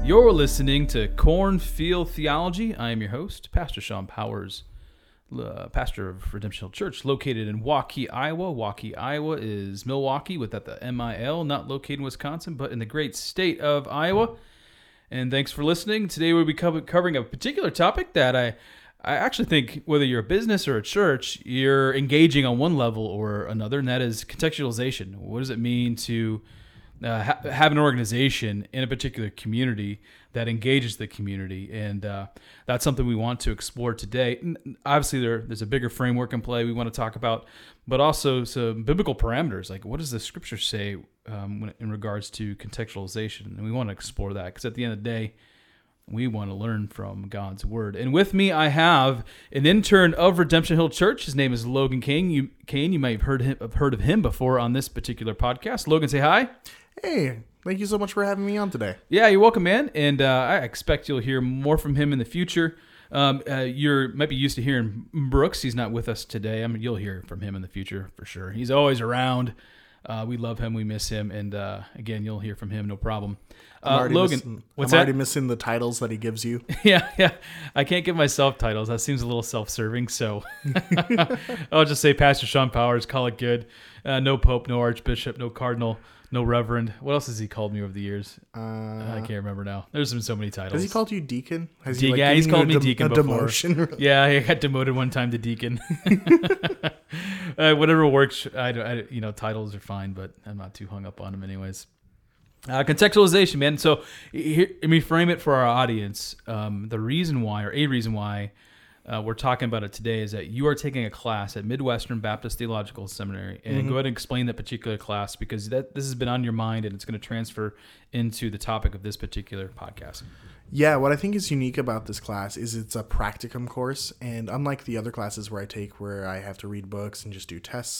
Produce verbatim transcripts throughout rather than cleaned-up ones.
You're listening to Cornfield Theology. I am your host, Pastor Sean Powers, uh, pastor of Redemption Hill Church, located in Waukee, Iowa. Waukee, Iowa is Milwaukee without the M I L, not located in Wisconsin, but in the great state of Iowa. And thanks for listening. Today we'll be co- covering a particular topic that I, I actually think whether you're a business or a church, you're engaging on one level or another, and that is contextualization. What does it mean to Uh, ha- have an organization in a particular community that engages the community, and uh, that's something we want to explore today. And obviously, there, there's a bigger framework in play we want to talk about, but also some biblical parameters, like what does the Scripture say um, when, in regards to contextualization, and we want to explore that because at the end of the day, we want to learn from God's Word. And with me, I have an intern of Redemption Hill Church. His name is Logan Kane. You, Kane, you might have heard, him, have heard of him before on this particular podcast. Logan, say hi. Hey, thank you so much for having me on today. Yeah, you're welcome, man. And uh, I expect you'll hear more from him in the future. Um, uh, you might be used to hearing Brooks. He's not with us today. I mean, you'll hear from him in the future for sure. He's always around. Uh, we love him. We miss him. And uh, again, you'll hear from him. No problem. Uh, Logan, missing, what's I'm that? already missing the titles that he gives you. yeah, yeah. I can't give myself titles. That seems a little self-serving. So I'll just say Pastor Sean Powers. Call it good. Uh, no Pope, no Archbishop, no Cardinal. No Reverend. What else has he called me over the years? Uh, I can't remember now. There's been so many titles. Has he called you deacon? Has De- he, like, yeah, he's given you called me a deacon a before. Demotion? Yeah, I got demoted one time to deacon. uh, whatever works. I, don't- I, you know, titles are fine, but I'm not too hung up on them anyways. Uh, contextualization, man. So here, let me frame it for our audience. Um, the reason why, or a reason why, Uh, we're talking about it today is that you are taking a class at Midwestern Baptist Theological Seminary, and mm-hmm. go ahead and explain that particular class because that this has been on your mind and it's going to transfer into the topic of this particular podcast. Yeah, what I think is unique about this class is it's a practicum course, and unlike the other classes where I take where I have to read books and just do tests,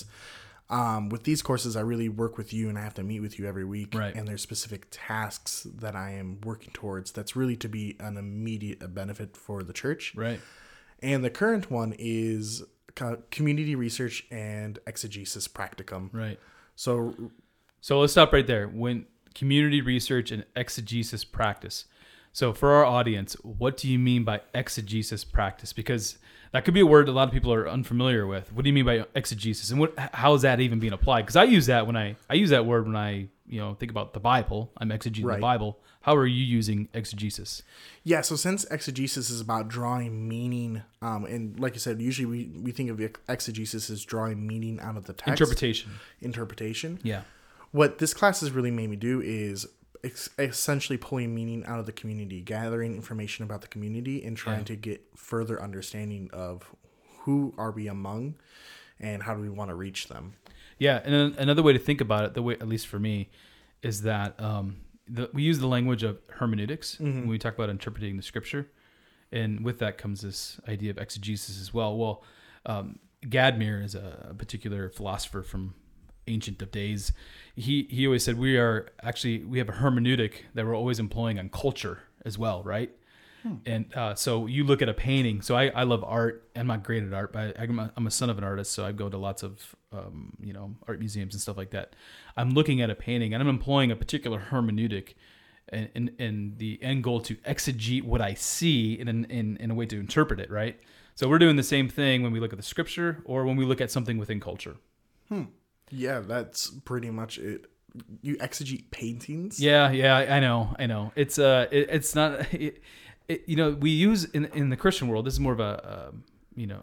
um, with these courses I really work with you and I have to meet with you every week, right. And there's specific tasks that I am working towards that's really to be an immediate benefit for the church. Right. And the current one is community research and exegesis practicum. Right. So, so let's stop right there. When community research and exegesis practice. So for our audience, what do you mean by exegesis practice? Because that could be a word a lot of people are unfamiliar with. What do you mean by exegesis, and what how is that even being applied? Because I use that when I I use that word when I you know think about the Bible. I'm exegeting right. the Bible. How are you using exegesis? Yeah, so since exegesis is about drawing meaning, um, and like you said, usually we, we think of exegesis as drawing meaning out of the text. Interpretation. Interpretation. Yeah. What this class has really made me do is ex- essentially pulling meaning out of the community, gathering information about the community, and trying yeah. to get further understanding of who are we among and how do we want to reach them. Yeah, and another way to think about it, the way at least for me, is that um, The, we use the language of hermeneutics mm-hmm. when we talk about interpreting the Scripture, and with that comes this idea of exegesis as well. Well, um, Gadmir is a, a particular philosopher from ancient of days. He he always said we are actually we have a hermeneutic that we're always employing on culture as well, right? Hmm. And uh, so you look at a painting. So I, I love art. I'm not great at art, but I, I'm, a, I'm a son of an artist, so I go to lots of um, you know art museums and stuff like that. I'm looking at a painting and I'm employing a particular hermeneutic, and, and, and the end goal to exegete what I see in, in in a way to interpret it, right? So we're doing the same thing when we look at the Scripture or when we look at something within culture. Hmm. Yeah, that's pretty much it. You exegete paintings? Yeah, yeah, I know, I know. It's uh, it, it's not. It, It, you know, we use in in the Christian world. This is more of a uh, you know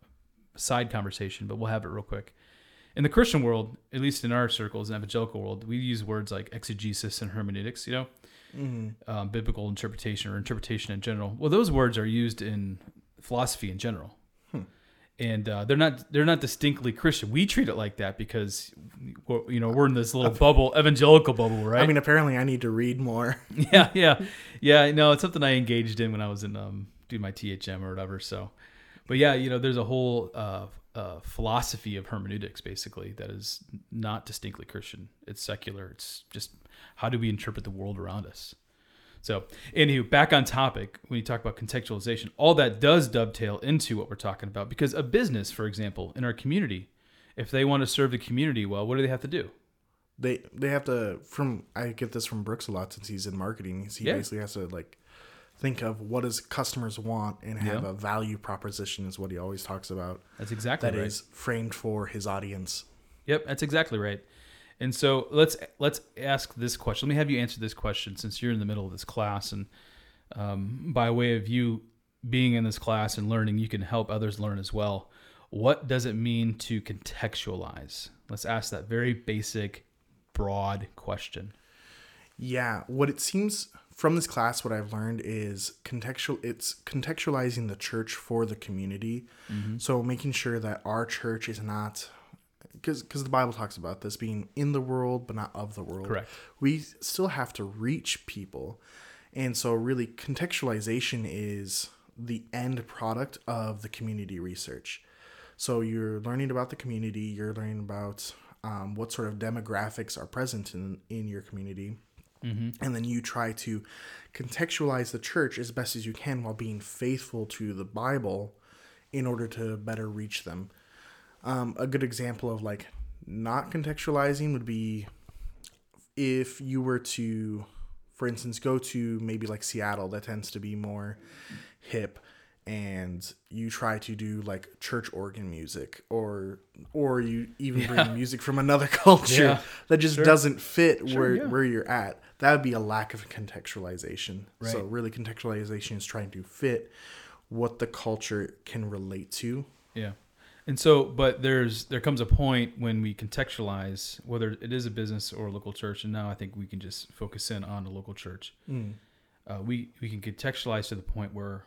a side conversation, but we'll have it real quick. In the Christian world, at least in our circles, in evangelical world, we use words like exegesis and hermeneutics. You know, mm-hmm. um, biblical interpretation or interpretation in general. Well, those words are used in philosophy in general, hmm. and uh, they're not they're not distinctly Christian. We treat it like that because we're, you know we're in this little bubble, evangelical bubble, right? I mean, apparently, I need to read more. yeah, yeah, yeah. No, it's something I engaged in when I was in um, doing my T H M or whatever. So, but yeah, you know, there's a whole uh, uh, philosophy of hermeneutics basically that is not distinctly Christian. It's secular. It's just how do we interpret the world around us. So, anywho, back on topic, when you talk about contextualization, all that does dovetail into what we're talking about. Because a business, for example, in our community, if they want to serve the community well, what do they have to do? they they have to, from I get this from Brooks a lot since he's in marketing. He Yeah. basically has to like think of what does customers want and have Yeah. a value proposition is what he always talks about. That's exactly That right. is framed for his audience. Yep, that's exactly right. And so let's let's ask this question. Let me have you answer this question since you're in the middle of this class, and um, by way of you being in this class and learning, you can help others learn as well. What does it mean to contextualize? Let's ask that very basic, broad question. Yeah, what it seems from this class, what I've learned is contextual. It's contextualizing the church for the community. Mm-hmm. So making sure that our church is not, because because the Bible talks about this being in the world but not of the world. Correct. We still have to reach people, and so really contextualization is the end product of the community research. So you're learning about the community. You're learning about um, what sort of demographics are present in in your community. Mm-hmm. And then you try to contextualize the church as best as you can while being faithful to the Bible in order to better reach them. Um, a good example of like not contextualizing would be if you were to, for instance, go to maybe like Seattle, that tends to be more hip, and you try to do like church organ music, or or you even Yeah. bring music from another culture Yeah. that just Sure. doesn't fit Sure, where yeah. where you're at. That would be a lack of contextualization. So Right. really contextualization is trying to fit what the culture can relate to. Yeah. And so, but there's there comes a point when we contextualize, whether it is a business or a local church, and now I think we can just focus in on a local church. Mm. Uh, we we can contextualize to the point where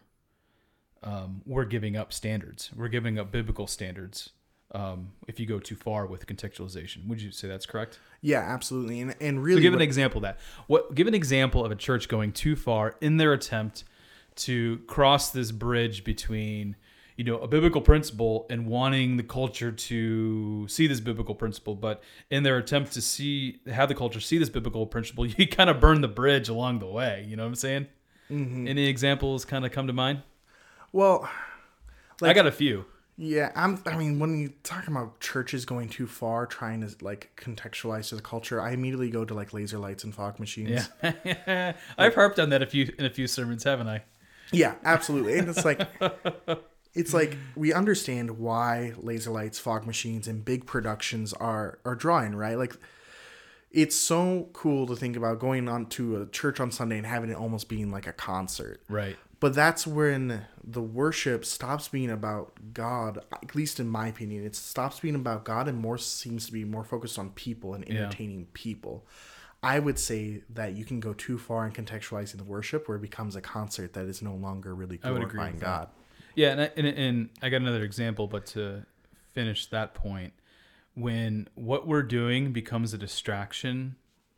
um, we're giving up standards. We're giving up biblical standards. Um, if you go too far with contextualization, would you say that's correct? Yeah, absolutely. And and So really give an what- example of that. What give an example of a church going too far in their attempt to cross this bridge between, you know, a biblical principle and wanting the culture to see this biblical principle, but in their attempt to see have the culture see this biblical principle, you kind of burn the bridge along the way. You know what I'm saying? Mhm. Any examples kind of come to mind? well, I Like- got a few. yeah, I'm. I mean, when you talk about churches going too far, trying to like contextualize to the culture, I immediately go to like laser lights and fog machines. Yeah, I've harped on that a few in a few sermons, haven't I? Yeah, absolutely. And it's like, it's like we understand why laser lights, fog machines, and big productions are are drawing, right? Like, it's so cool to think about going on to a church on Sunday and having it almost being like a concert. Right. But that's when the worship stops being about God, at least in my opinion. It stops being about God and more seems to be more focused on people and Yeah. entertaining people. I would say that you can go too far in contextualizing the worship where it becomes a concert that is no longer really I would agree glorifying with that. God. Yeah, and I, and, and I got another example, but to finish that point, when what we're doing becomes a distraction,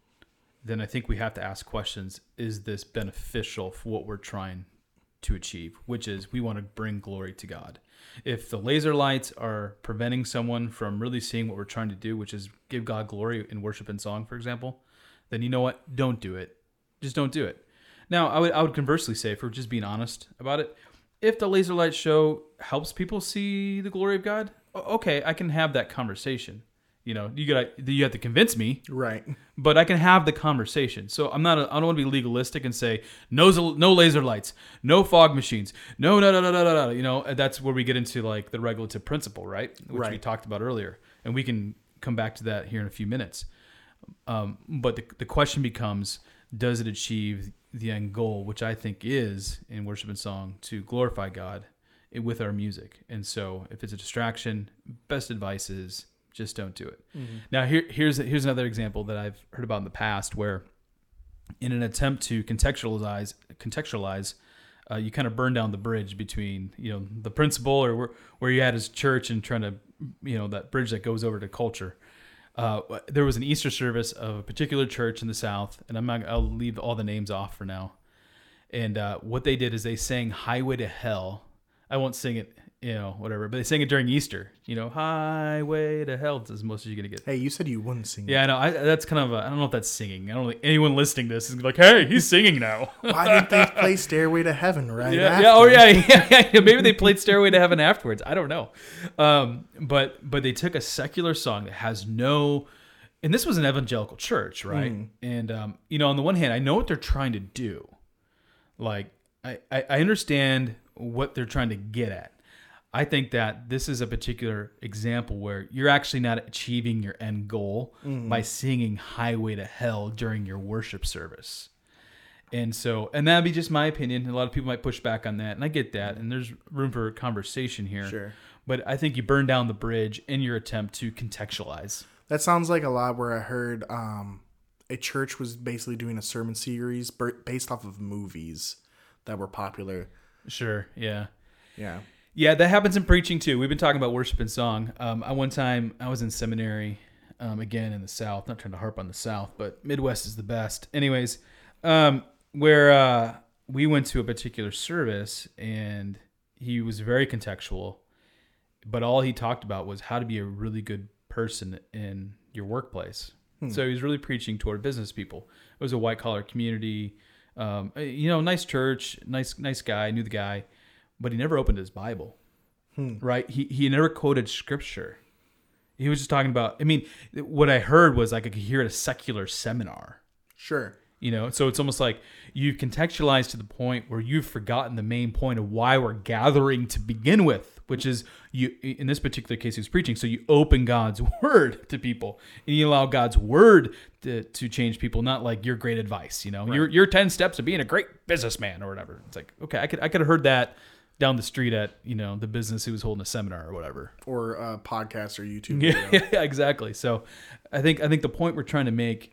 then I think we have to ask questions. Is this beneficial for what we're trying to achieve? Which is, we want to bring glory to God. If the laser lights are preventing someone from really seeing what we're trying to do, which is give God glory in worship and song, for example, then you know what? Don't do it. Just don't do it. Now, I would I would conversely say, if we're just being honest about it, if the laser light show helps people see the glory of God, o- okay, I can have that conversation. You know, you got you have to convince me, Right. but I can have the conversation. So I'm not. A, I don't want to be legalistic and say no, no laser lights, no fog machines, no, no, no, no, no, no, no. You know, that's where we get into like the regulative principle, right? Which we Right. talked about earlier, and we can come back to that here in a few minutes. Um, but the the question becomes, does it achieve the end goal, which I think is in worship and song, to glorify God with our music? And so, if it's a distraction, best advice is just don't do it. Mm-hmm. Now, here, here's here's another example that I've heard about in the past, where, in an attempt to contextualize contextualize, uh, you kind of burn down the bridge between, you know, the principle or where where you had as church and trying to, you know, that bridge that goes over to culture. Uh, there was an Easter service of a particular church in the South, and I'm not, I'll leave all the names off for now. And uh, what they did is they sang "Highway to Hell." I won't sing it, you know, whatever, but they sang it during Easter. You know, "Highway to Hell" is as most as you're gonna get. Hey, you said you wouldn't sing. Yeah, I know. I, that's kind of a, I don't know if that's singing. I don't think anyone listening to this is like, "Hey, he's singing now." Why didn't they play Stairway to Heaven right Yeah, after? yeah, oh yeah, yeah, yeah. Maybe they played "Stairway to Heaven" afterwards. I don't know. Um, but but they took a secular song that has no And this was an evangelical church, right? Mm. And, um, you know, on the one hand, I know what they're trying to do. Like, I, I understand what they're trying to get at. I think that this is a particular example where you're actually not achieving your end goal mm. by singing Highway to Hell during your worship service. And so, and that'd be just my opinion. A lot of people might push back on that, and I get that. And there's room for conversation here. Sure. But I think you burn down the bridge in your attempt to contextualize. That sounds like a lot where I heard um, a church was basically doing a sermon series based off of movies that were popular. Sure, yeah. Yeah. Yeah, that happens in preaching too. We've been talking about worship and song. Um, I one time, I was in seminary, um, again in the South. Not trying to harp on the South, but Midwest is the best. Anyways, um, where uh, we went to a particular service, and he was very contextual, but all he talked about was how to be a really good person in your workplace. Hmm. So he was really preaching toward business people. It was a white collar community, um, you know, nice church, nice, nice guy, knew the guy, but he never opened his Bible, hmm. right? He, he never quoted scripture. He was just talking about, I mean, what I heard was like I could hear at a secular seminar. Sure. You know, so it's almost like you've contextualized to the point where you've forgotten the main point of why we're gathering to begin with, which is you, in this particular case, he was preaching. So you open God's word to people and you allow God's word to, to change people, not like your great advice, you know, right. your, your ten steps of being a great businessman or whatever. It's like, okay, I could, I could have heard that down the street at, you know, the business who was holding a seminar or whatever, or a podcast or YouTube. Yeah, yeah, exactly. So I think, I think the point we're trying to make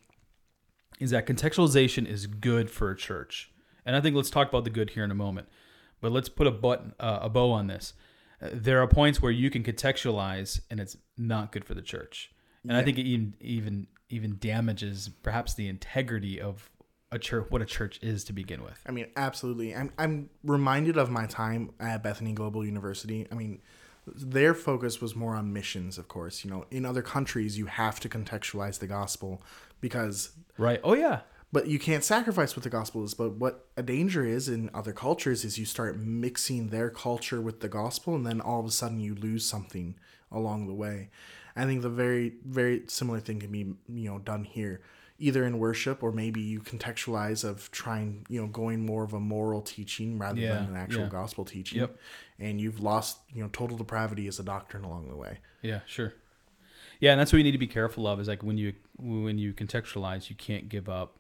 is that contextualization is good for a church. And I think let's talk about the good here in a moment. But let's put a button, uh, a bow on this. Uh, there are points where you can contextualize and it's not good for the church. And yeah. I think it even even even damages perhaps the integrity of a church, what a church is to begin with. I mean, absolutely. I'm I'm reminded of my time at Bethany Global University. I mean, their focus was more on missions, of course. You know, in other countries, you have to contextualize the gospel because... Right. Oh, yeah. But you can't sacrifice what the gospel is. But what a danger is in other cultures is you start mixing their culture with the gospel, and then all of a sudden you lose something along the way. I think the very, very similar thing can be, you know, done here, either in worship or maybe you contextualize of trying, you know, going more of a moral teaching rather yeah, than an actual yeah. gospel teaching. Yep. And you've lost, you know, total depravity as a doctrine along the way. Yeah, sure. Yeah, and that's what you need to be careful of is like when you when you contextualize, you can't give up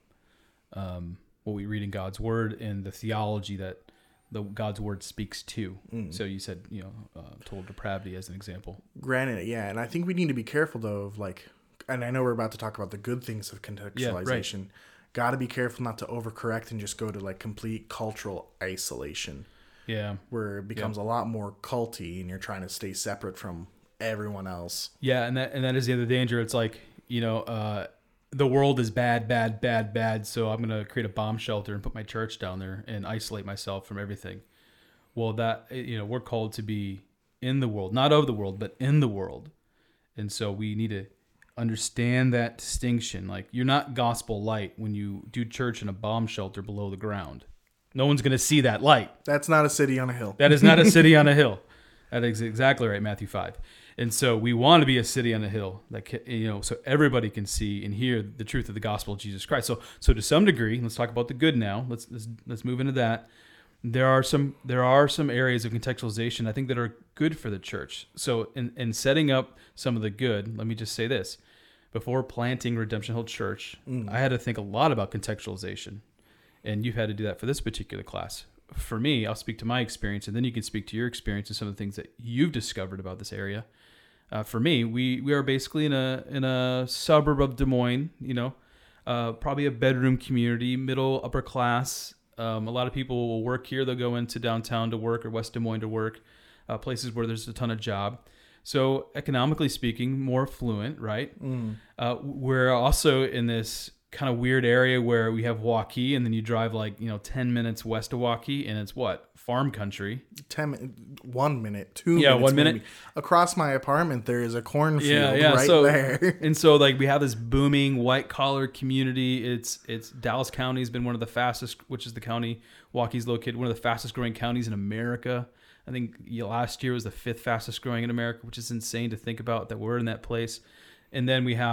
um, what we read in God's word and the theology that the God's word speaks to. Mm. So you said, you know, uh, total depravity as an example. Granted, yeah, and I think we need to be careful though of like, and I know we're about to talk about the good things of contextualization. Yeah, right. Got to be careful not to overcorrect and just go to like complete cultural isolation. Yeah, where it becomes yeah. a lot more culty, and you're trying to stay separate from everyone else. Yeah, and that and that is the other danger. It's like, you know, uh, the world is bad, bad, bad, bad. So I'm gonna create a bomb shelter and put my church down there and isolate myself from everything. Well, that you know, we're called to be in the world, not of the world, but in the world, and so we need to understand that distinction. Like, you're not gospel light when you do church in a bomb shelter below the ground. No one's going to see that light. That's not a city on a hill. That is not a city on a hill. That is exactly right, Matthew five. And so we want to be a city on a hill that can, you know, so everybody can see and hear the truth of the gospel of Jesus Christ. So, so to some degree, let's talk about the good now. Let's let's let's move into that. There are some there are some areas of contextualization I think that are good for the church. So in, in setting up some of the good, let me just say this. Before planting Redemption Hill Church, mm. I had to think a lot about contextualization. And you've had to do that for this particular class. For me, I'll speak to my experience, and then you can speak to your experience and some of the things that you've discovered about this area. Uh, for me, we, we are basically in a in a suburb of Des Moines, you know, uh, probably a bedroom community, middle, upper class. Um, a lot of people will work here. They'll go into downtown to work or West Des Moines to work, uh, places where there's a ton of job. So economically speaking, more affluent, right? Mm. Uh, we're also in this kind of weird area where we have Waukee, and then you drive like, you know, ten minutes west of Waukee, and it's what? Farm country. Ten, one minute, two yeah, minutes. one minute. Maybe. Across my apartment, there is a cornfield yeah, yeah. right so, there. And so like we have this booming white collar community. It's it's Dallas County has been one of the fastest, which is the county Waukee's located, one of the fastest growing counties in America. I think last year was the fifth fastest growing in America, which is insane to think about that we're in that place. And then we have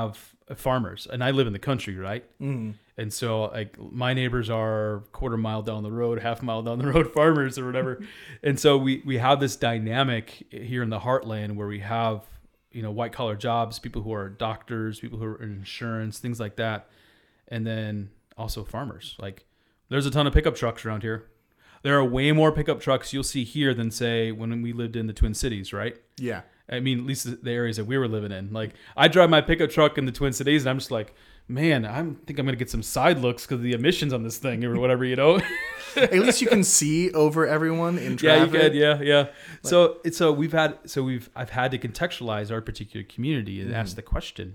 farmers, and I live in the country, right? Mm. And so like my neighbors are quarter mile down the road, half mile down the road farmers or whatever. And so we, we have this dynamic here in the heartland where we have, you know, white collar jobs, people who are doctors, people who are in insurance, things like that. And then also farmers. Like there's a ton of pickup trucks around here. There are way more pickup trucks you'll see here than say when we lived in the Twin Cities, right? Yeah. I mean, at least the areas that we were living in. Like I drive my pickup truck in the Twin Cities and I'm just like, man, I think I'm going to get some side looks because of the emissions on this thing or whatever, you know? At least you can see over everyone in Yeah, you traffic. could. Yeah, yeah. So it's so we've had so we've I've had to contextualize our particular community and Mhm. ask the question.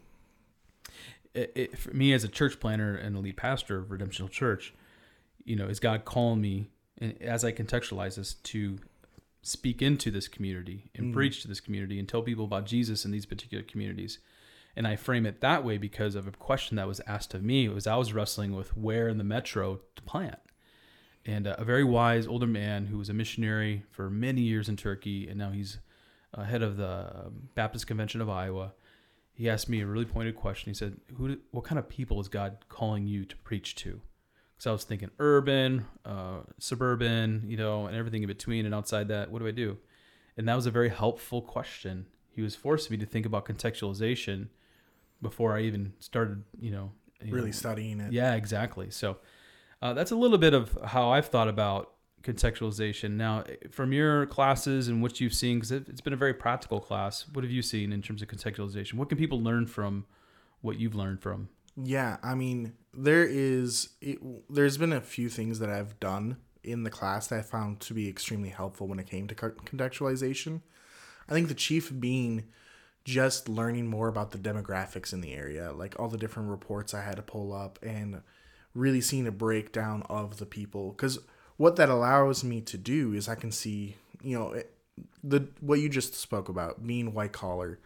It, it, for me as a church planner and a lead pastor of Redemptional Church, you know, is God calling me, and as I contextualize this, to speak into this community and Mhm. preach to this community and tell people about Jesus in these particular communities. And I frame it that way because of a question that was asked of me. It was I was wrestling with where in the metro to plant. And uh, a very wise older man who was a missionary for many years in Turkey, and now he's uh, head of the Baptist Convention of Iowa. He asked me a really pointed question. He said, "Who? What kind of people is God calling you to preach to?" Because I was thinking urban, uh, suburban, you know, and everything in between and outside that. What do I do? And that was a very helpful question. He was forcing me to think about contextualization before I even started, you know, you Really know, studying it. yeah, exactly. So uh, that's a little bit of how I've thought about contextualization. Now, from your classes and what you've seen, because it, it's been a very practical class, what have you seen in terms of contextualization? What can people learn from what you've learned from? Yeah, I mean, there is, it, there's been a few things that I've done in the class that I found to be extremely helpful when it came to contextualization. I think the chief being just learning more about the demographics in the area, like all the different reports I had to pull up and really seeing a breakdown of the people. Because what that allows me to do is I can see, you know, it, the what you just spoke about, being white collar,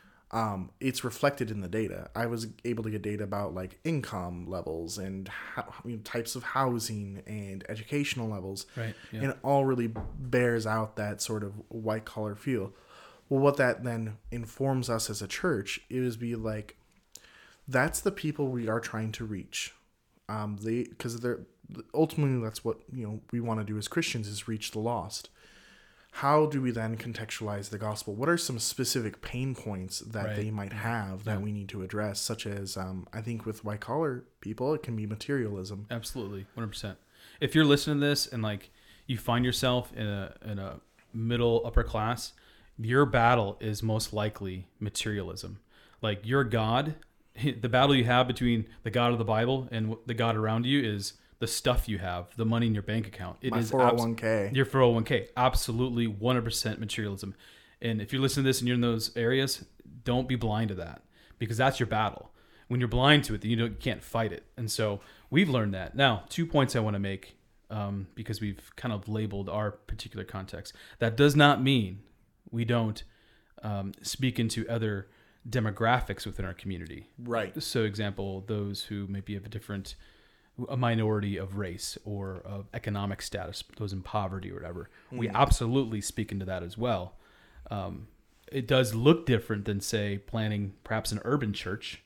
um, it's reflected in the data. I was able to get data about like income levels and how, you know, types of housing and educational levels. Right. Yeah. And it all really bears out that sort of white collar feel. Well, what that then informs us as a church is be like, that's the people we are trying to reach. Um, they because they're ultimately that's what you know we want to do as Christians is reach the lost. How do we then contextualize the gospel? What are some specific pain points that Right. they might have that Yeah. we need to address? Such as um, I think with white collar people, it can be materialism. Absolutely, one hundred percent. If you're listening to this and like you find yourself in a in a middle upper class, your battle is most likely materialism. Like your God, the battle you have between the God of the Bible and the God around you is the stuff you have, the money in your bank account. It My is four oh one k. abs- your four oh one k. Absolutely one hundred percent materialism. And if you're listening to this and you're in those areas, don't be blind to that because that's your battle. When you're blind to it, then you, don't, you can't fight it. And so we've learned that. Now, two points I want to make um, because we've kind of labeled our particular context. That does not mean we don't um, speak into other demographics within our community. Right. So, example, those who maybe have a different, a minority of race or of economic status, those in poverty or whatever. Mm. We absolutely speak into that as well. Um, it does look different than, say, planning perhaps an urban church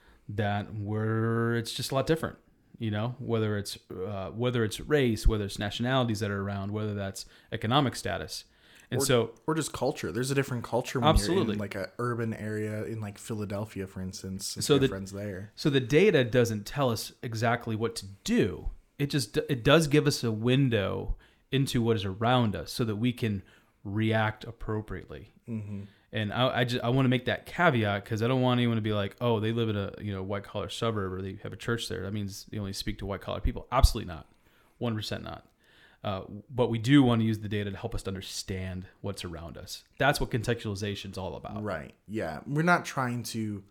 that where it's just a lot different. You know, whether it's uh, whether it's race, whether it's nationalities that are around, whether that's economic status. And or, so, or just culture. There's a different culture when absolutely. you're in like an urban area in like Philadelphia, for instance. So the friends there. So the data doesn't tell us exactly what to do. It just it does give us a window into what is around us, so that we can react appropriately. Mm-hmm. And I, I just I want to make that caveat because I don't want anyone to be like, oh, they live in a you know white collar suburb or they have a church there. That means they only speak to white collar people. Absolutely not, one hundred percent not. Uh, but we do want to use the data to help us understand what's around us. That's what contextualization is all about. Right. Yeah. We're not trying to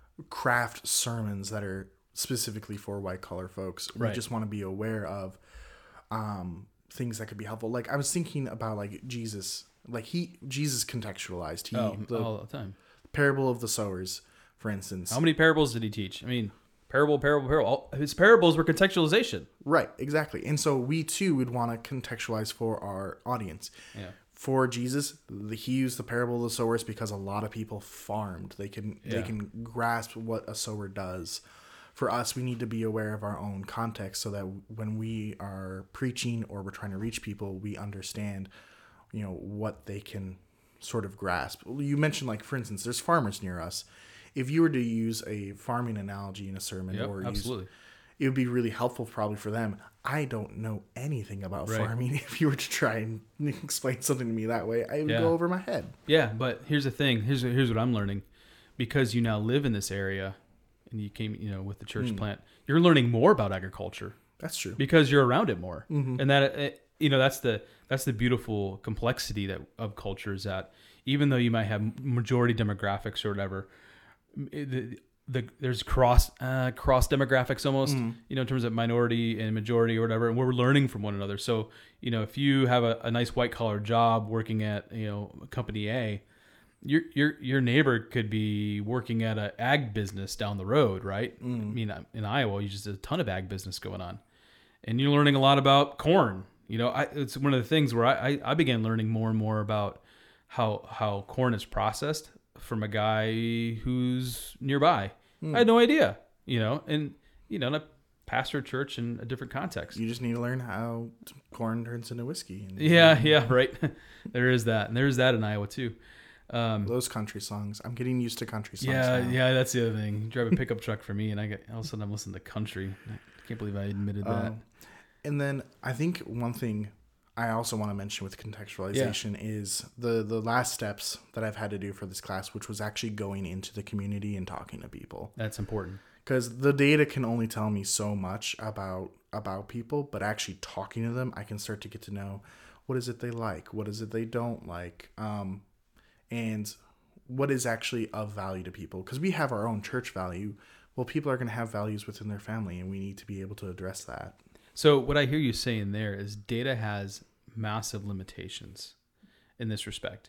craft sermons that are specifically for white collar folks. We Right. just want to be aware of um, things that could be helpful. Like I was thinking about like Jesus, like he Jesus contextualized. He Oh, the all the time. parable of the sowers, for instance. How many parables did he teach? I mean, parable, parable, parable. All, his parables were contextualization. Right, exactly. And so we too would want to contextualize for our audience. Yeah. for Jesus, the, he used the parable of the sowers because a lot of people farmed. They can Yeah. they can grasp what a sower does. For us, we need to be aware of our own context so that when we are preaching or we're trying to reach people, we understand, you know, what they can sort of grasp. You mentioned, like, for instance, there's farmers near us. If you were to use a farming analogy in a sermon, Yep, or absolutely. use, it would be really helpful probably for them. I don't know anything about Right. farming. If you were to try and explain something to me that way, I would Yeah. go over my head. Yeah, but here's the thing. Here's here's what I'm learning. Because you now live in this area and you came, you know, with the church Mm. plant, you're learning more about agriculture That's true. because you're around it more. Mhm. And that uh, you know, that's the that's the beautiful complexity that of culture is that even though you might have majority demographics or whatever, it- the, the there's cross uh, cross demographics almost, Mhm. you know, in terms of minority and majority or whatever, and we're learning from one another. So, you know, if you have a, a nice white collar job working at, you know, company A, your your your neighbor could be working at a ag business down the road, right? Mm. I mean, in Iowa, you just have a ton of ag business going on, and you're learning a lot about corn. You know, I, it's one of the things where I, I, I began learning more and more about how how corn is processed from a guy who's nearby. Mm. I had no idea, you know, and you know, and I pastor a church in a different context. You just need to learn how corn turns into whiskey. And, Yeah, yeah, right. There is that, and there's that in Iowa too. Um, Those country songs. I'm getting used to country songs. yeah, now. yeah, that's the other thing. You drive a pickup truck for me, and I get all of a sudden I'm listening to country. I can't believe I admitted that. Um, and then I think one thing I also want to mention with contextualization is the the last steps that I've had to do for this class, which was actually going into the community and talking to people. That's important. Because the data can only tell me so much about about people, but actually talking to them, I can start to get to know what is it they like, what is it they don't like, um, and what is actually of value to people. Because we have our own church value. Well, people are going to have values within their family, and we need to be able to address that. So what I hear you saying there is data has massive limitations in this respect.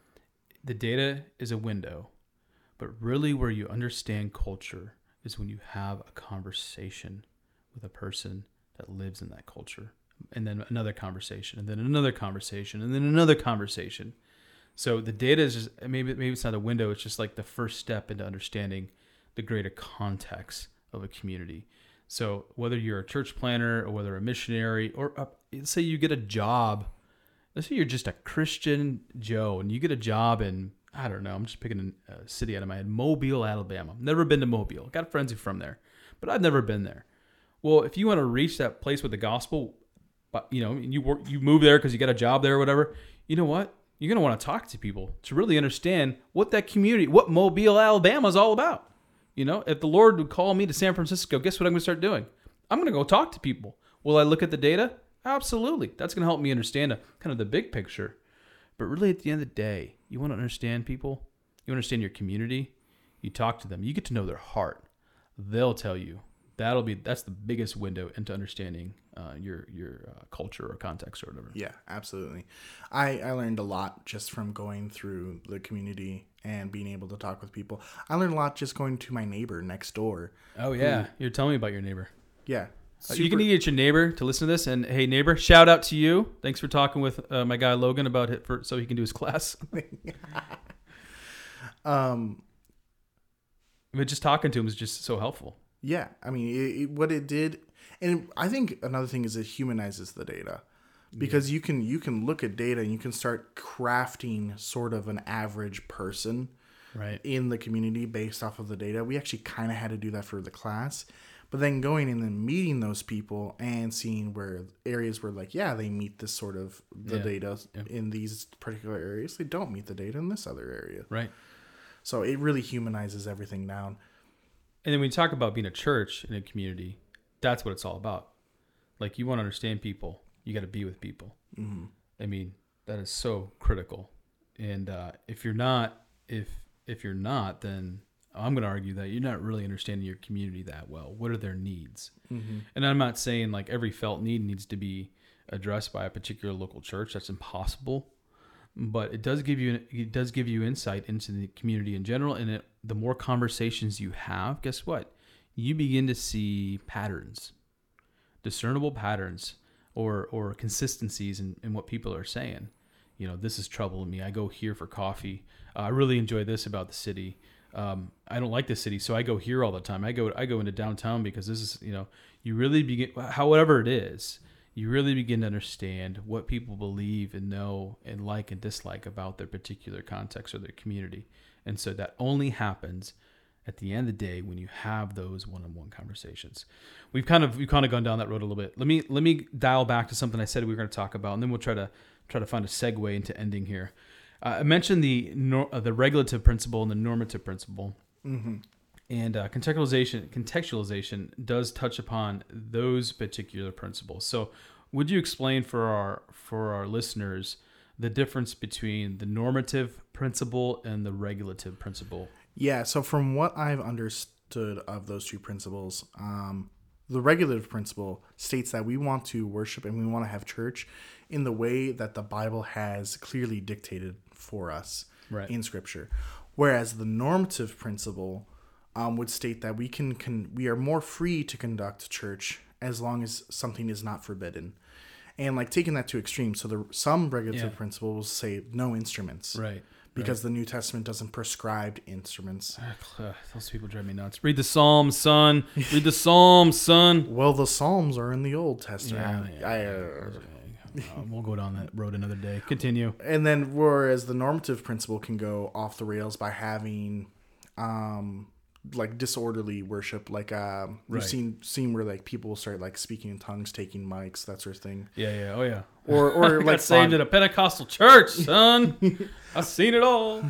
The data is a window, but really where you understand culture is when you have a conversation with a person that lives in that culture, and then another conversation, and then another conversation, and then another conversation. So the data is just, maybe maybe it's not a window, it's just like the first step into understanding the greater context of a community. So whether you're a church planner or whether a missionary, or a, let's say you get a job, let's say you're just a Christian Joe and you get a job in, I don't know, I'm just picking a city out of my head, Mobile, Alabama. Never been to Mobile. Got friends who are from there, but I've never been there. Well, if you want to reach that place with the gospel, but you know, you work, you move there because you got a job there or whatever, you know what? You're going to want to talk to people to really understand what that community, what Mobile, Alabama is all about. You know, if the Lord would call me to San Francisco, guess what I'm going to start doing? I'm going to go talk to people. Will I look at the data? Absolutely. That's going to help me understand a, kind of the big picture. But really, at the end of the day, you want to understand people. You understand your community. You talk to them. You get to know their heart. They'll tell you. That'll be that's the biggest window into understanding uh, your your uh, culture or context or whatever. Yeah, absolutely. I, I learned a lot just from going through the community and being able to talk with people. I learned a lot just going to my neighbor next door. Oh yeah, you're telling me about your neighbor. Yeah. Uh, you can get your neighbor to listen to this, and hey, neighbor, shout out to you. Thanks for talking with uh, my guy Logan about it for so he can do his class. um, but just talking to him is just so helpful. Yeah, I mean, it, it, what it did, and I think another thing is it humanizes the data, because yeah. you can you can look at data and you can start crafting sort of an average person, right, in the community based off of the data. We actually kind of had to do that for the class. But then going in and meeting those people and seeing where areas where, like, yeah, they meet this sort of the yeah. data yeah. in these particular areas. They don't meet the data in this other area. Right. So it really humanizes everything down. And then when you talk about being a church in a community, that's what it's all about. Like, you want to understand people. You got to be with people. Mm-hmm. I mean, that is so critical. And uh, if you're not, if if you're not, then I'm going to argue that you're not really understanding your community that well. What are their needs? Mm-hmm. And I'm not saying like every felt need needs to be addressed by a particular local church. That's impossible. But it does give you it does give you insight into the community in general. And it, the more conversations you have, guess what? You begin to see patterns, discernible patterns, or or consistencies in, in what people are saying. you know, this is troubling me. I go here for coffee. Uh, I really enjoy this about the city. Um, I don't like the city, so I go here all the time. I go I go into downtown because this is, you know, you really begin, however it is, you really begin to understand what people believe and know and like and dislike about their particular context or their community. And so that only happens at the end of the day when you have those one-on-one conversations. We've kind of we've kind of gone down that road a little bit. Let me let me dial back to something I said we were going to talk about, and then we'll try to try to find a segue into ending here. Uh, I mentioned the nor- uh, the regulative principle and the normative principle, Mm-hmm. and uh, contextualization contextualization does touch upon those particular principles. So, would you explain for our for our listeners the difference between the normative principle and the regulative principle? Yeah, so from what I've understood of those two principles, um, the regulative principle states that we want to worship and we want to have church in the way that the Bible has clearly dictated for us Right. in Scripture. Whereas the normative principle um, would state that we can, can we are more free to conduct church as long as something is not forbidden. And like taking that to extreme, so the some regulative Yeah. principles say no instruments. Right. Because the New Testament doesn't prescribe instruments. Ugh, those people drive me nuts. Read the Psalms, son. Read the Psalms, son. Well, the Psalms are in the Old Testament. Yeah, I, yeah, uh, Uh, we'll go down that road another day. Continue. and then, whereas the normative principle can go off the rails by having, um, like disorderly worship, like um, we've Right. seen seen where like people will start like speaking in tongues, taking mics, that sort of thing, Yeah, yeah, oh yeah. or or I like got saved fog- at a Pentecostal church, son. I've seen it all.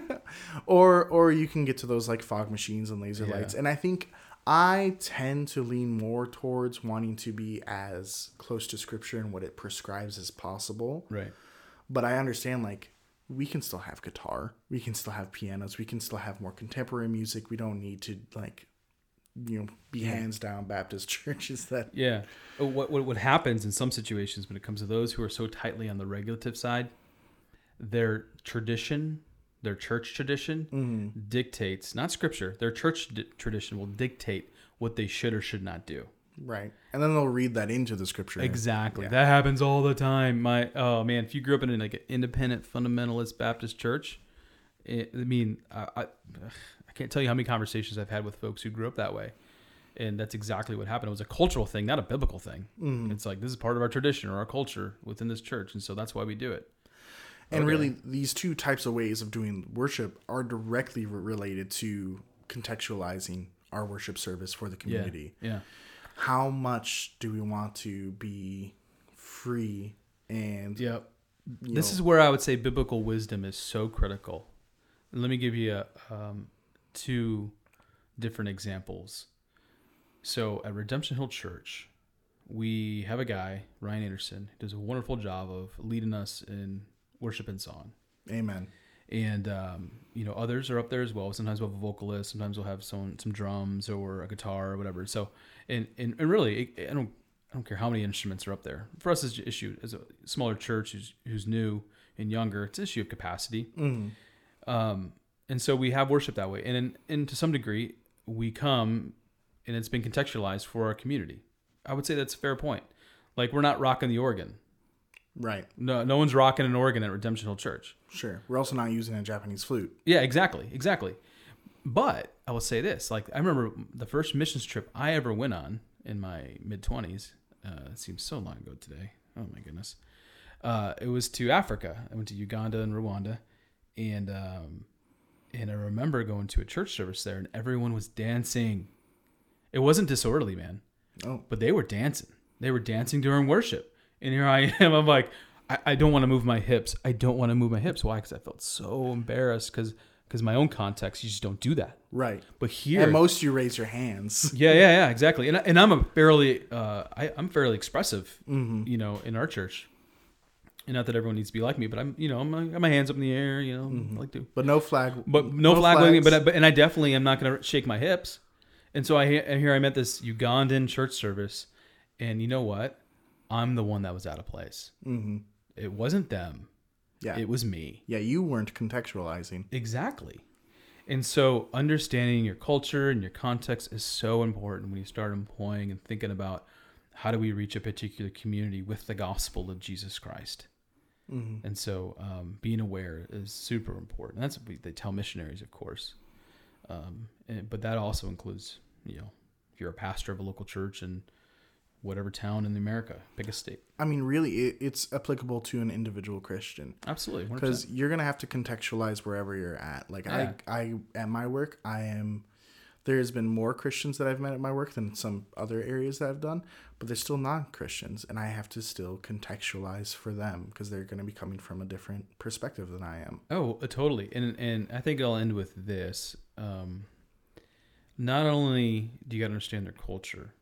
or or you can get to those like fog machines and laser Yeah. lights, and I think I tend to lean more towards wanting to be as close to Scripture and what it prescribes as possible. Right. But I understand, like, we can still have guitar. We can still have pianos. We can still have more contemporary music. We don't need to, like, you know, be hands down Baptist churches that... Yeah. Uh, What, what what happens in some situations when it comes to those who are so tightly on the regulative side, their tradition, their church tradition Mm-hmm. dictates, not Scripture, their church di- tradition will dictate what they should or should not do. Right. And then they'll read that into the Scripture. Exactly. Yeah. That happens all the time. My oh man, if you grew up in like an independent fundamentalist Baptist church, it, I mean, I, I I can't tell you how many conversations I've had with folks who grew up that way, and that's exactly what happened. It was a cultural thing, not a biblical thing. Mm-hmm. It's like this is part of our tradition or our culture within this church, and so that's why we do it. And Okay. really, these two types of ways of doing worship are directly re- related to contextualizing our worship service for the community. Yeah. How much do we want to be free and... Yeah. you This know, is where I would say biblical wisdom is so critical. And let me give you a, um, two different examples. So at Redemption Hill Church, we have a guy, Ryan Anderson, who does a wonderful job of leading us in worship and song. Amen. And, um, you know, others are up there as well. Sometimes we'll have a vocalist. Sometimes we'll have some, some drums or a guitar or whatever. So, and, and, and really, it, I don't I don't care how many instruments are up there. For us, it's an issue as a smaller church who's, who's new and younger. It's an issue of capacity. Mm-hmm. Um, and so we have worship that way. And, in, and to some degree, we come and it's been contextualized for our community. I would say that's a fair point. Like, we're not rocking the organ. Right. No, no one's rocking an organ at Redemption Hill Church. Sure. We're also not using a Japanese flute. Yeah, exactly, exactly. But I will say this: like, I remember the first missions trip I ever went on in my mid twenties. Uh, it seems so long ago today. Oh my goodness! Uh, it was to Africa. I went to Uganda and Rwanda, and um, and I remember going to a church service there, and everyone was dancing. It wasn't disorderly, man. Oh. But they were dancing. They were dancing during worship. And here I am. I'm like, I, I don't want to move my hips. I don't want to move my hips. Why? Because I felt so embarrassed because because my own context, you just don't do that. Right. But here, At most, you raise your hands. yeah, yeah, yeah, exactly. And I- and I'm a fairly, uh, I, I'm fairly expressive, Mm-hmm. you know, in our church. And not that everyone needs to be like me, but I'm, you know, I'm, I got my hands up in the air, you know, Mm-hmm. I like to. But no flag. But no, flag waving. flags. But I, but and I definitely am not going to shake my hips. And so I he- and here I'm at this Ugandan church service, and you know what? I'm the one that was out of place. Mm-hmm. It wasn't them. Yeah. It was me. Yeah, you weren't contextualizing. Exactly. And so understanding your culture and your context is so important when you start employing and thinking about how do we reach a particular community with the gospel of Jesus Christ. Mm-hmm. And so um, being aware is super important. That's what we, they tell missionaries, of course. Um, and, but that also includes, you know, if you're a pastor of a local church in whatever town in America, pick a state. I mean, really, it, it's applicable to an individual Christian. Absolutely. Because you're going to have to contextualize wherever you're at. Like Yeah. I, I, at my work, I am, there's been more Christians that I've met at my work than some other areas that I've done, but they're still non-Christians. And I have to still contextualize for them because they're going to be coming from a different perspective than I am. Oh, uh, totally. And and I think I'll end with this. Um, not only do you got to understand their culture,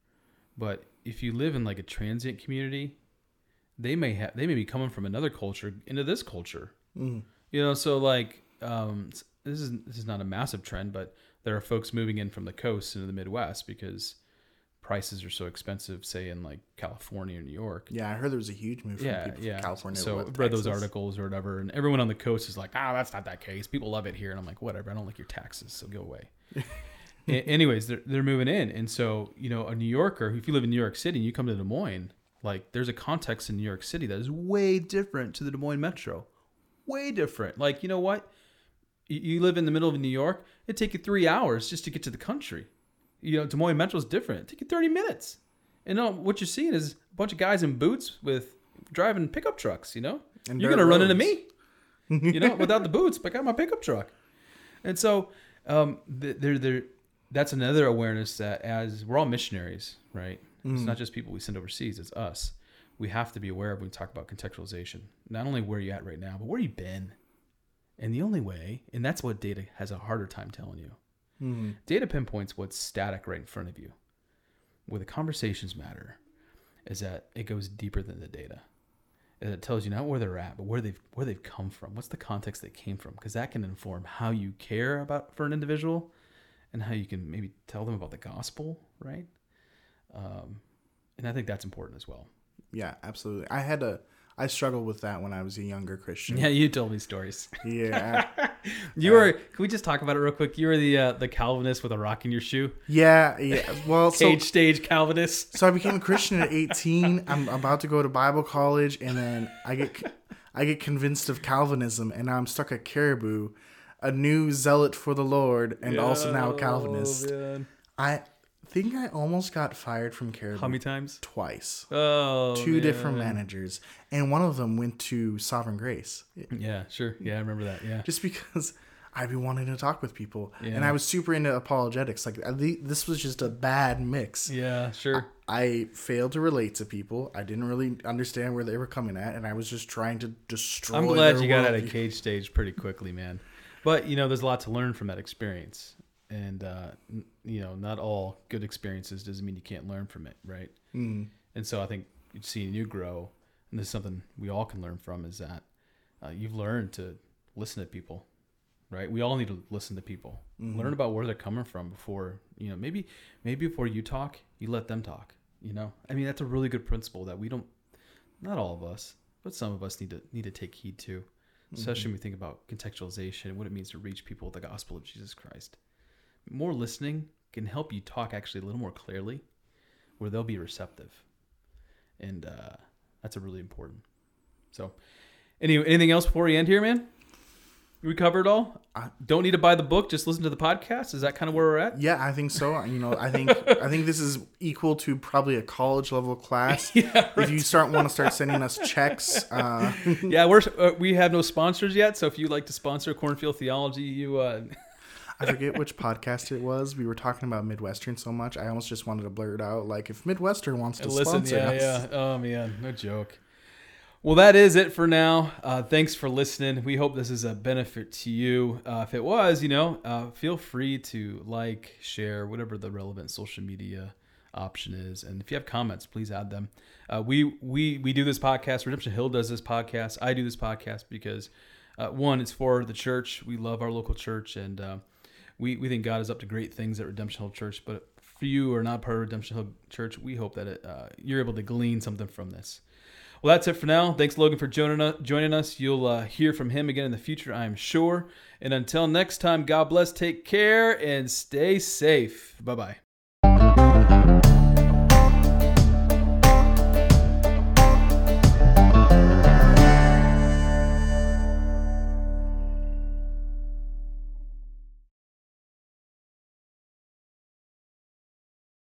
but if you live in like a transient community, they may have they may be coming from another culture into this culture. Mm. You know, so like um, this is this is not a massive trend, but there are folks moving in from the coast into the Midwest because prices are so expensive, say in like California or New York. Yeah, I heard there was a huge move from Yeah, people yeah. from California. So to I read those Texas. articles or whatever, and everyone on the coast is like, "Ah, that's not that case. People love it here," and I'm like, "Whatever. I don't like your taxes, so go away." A- anyways, they're they're moving in, and so you know, a New Yorker, if you live in New York City and you come to Des Moines, like there's a context in New York City that is way different to the Des Moines metro, way different. Like you know what, you, you live in the middle of New York, it'd take you three hours just to get to the country. You know, Des Moines metro is different. It'd take you thirty minutes. And uh, what you're seeing is a bunch of guys in boots with driving pickup trucks, you know? And you're dirt going to run roads. into me, you know, without the boots, but I got my pickup truck. And so um, there, there, that's another awareness that as we're all missionaries, right? Mm. It's not just people we send overseas, it's us. We have to be aware of when we talk about contextualization, not only where you're at right now, but where you've been. And the only way, and that's what data has a harder time telling you. Mm. Data pinpoints what's static right in front of you. Where the conversations matter is that it goes deeper than the data. And it tells you not where they're at, but where they've where they've come from. What's the context they came from? Because that can inform how you care about for an individual, and how you can maybe tell them about the gospel, right? Um, and I think that's important as well. Yeah, absolutely. I had a, I struggled with that when I was a younger Christian. Yeah, you told me stories. Yeah. You were. Can we just talk about it real quick? You were the uh, the Calvinist with a rock in your shoe. Yeah, yeah. Well, so Cage stage Calvinist. so I became a Christian at eighteen. I'm about to go to Bible college, and then I get I get convinced of Calvinism, and now I'm stuck at Caribou, a new zealot for the Lord, and also now a Calvinist. Man. I think I almost got fired from Caribou. How many times? Twice. Oh, Two man. different managers, and one of them went to Sovereign Grace. Yeah, sure. Yeah, I remember that. Yeah. Just because I'd be wanting to talk with people, Yeah. and I was super into apologetics. Like I- the- this was just a bad mix. Yeah, sure. I failed to relate to people. I didn't really understand where they were coming at, and I was just trying to destroy. I'm glad their you got out of worldview. cage stage pretty quickly, man. But you know, there's a lot to learn from that experience, and uh, n- you know, not all good experiences doesn't mean you can't learn from it, right? Mm. And so I think seeing you grow, and this is something we all can learn from, is that uh, you've learned to listen to people, right? We all need to listen to people, Mhm. learn about where they're coming from before, you know, maybe maybe before you talk, you let them talk. You know, I mean, that's a really good principle that we don't, not all of us, but some of us need to need to take heed to, especially when we think about contextualization and what it means to reach people with the gospel of Jesus Christ. More listening can help you talk actually a little more clearly, where they'll be receptive, and uh, that's a really important. So, anyway, anything else before we end here, man? We covered it all. I- Don't need to buy the book; just listen to the podcast. Is that kind of where we're at? Yeah, I think so. You know, I think I think this is equal to probably a college level class. Yeah, If you start want to start sending us checks, uh, Yeah, we're uh, we have no sponsors yet, so if you'd like to sponsor Cornfield Theology, you uh, I forget which podcast it was. We were talking about Midwestern so much, I almost just wanted to blurt out like, if Midwestern wants to listen. sponsor Yeah, us. yeah. Oh man, no joke. Well, that is it for now. Uh, thanks for listening. We hope this is a benefit to you. Uh, if it was, you know, uh, feel free to like, share, whatever the relevant social media option is. And if you have comments, please add them. Uh, we we we do this podcast. Redemption Hill does this podcast. I do this podcast because, uh, one, it's for the church. We love our local church, and uh, we, we think God is up to great things at Redemption Hill Church. But for you who are not part of Redemption Hill Church, we hope that it, uh, you're able to glean something from this. Well, that's it for now. Thanks, Logan, for joining us. You'll uh, hear from him again in the future, I'm sure. And until next time, God bless, take care, and stay safe. Bye-bye.